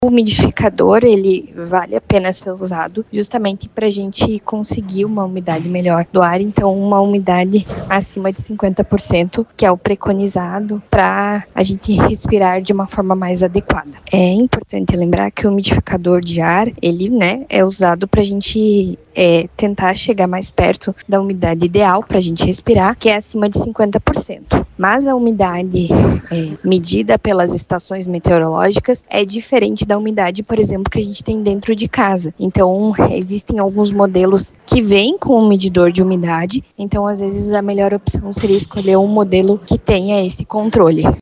O umidificador, ele vale a pena ser usado justamente para a gente conseguir uma umidade melhor do ar. Então, uma umidade acima de 50%, que é o preconizado para a gente respirar de uma forma mais adequada. É importante lembrar que o umidificador de ar, ele, é usado para a gente tentar chegar mais perto da umidade ideal para a gente respirar, que é acima de 50%. Mas a umidade medida pelas estações meteorológicas é diferente da umidade, por exemplo, que a gente tem dentro de casa. Então, existem alguns modelos que vêm com um medidor de umidade, então às vezes a melhor opção seria escolher um modelo que tenha esse controle.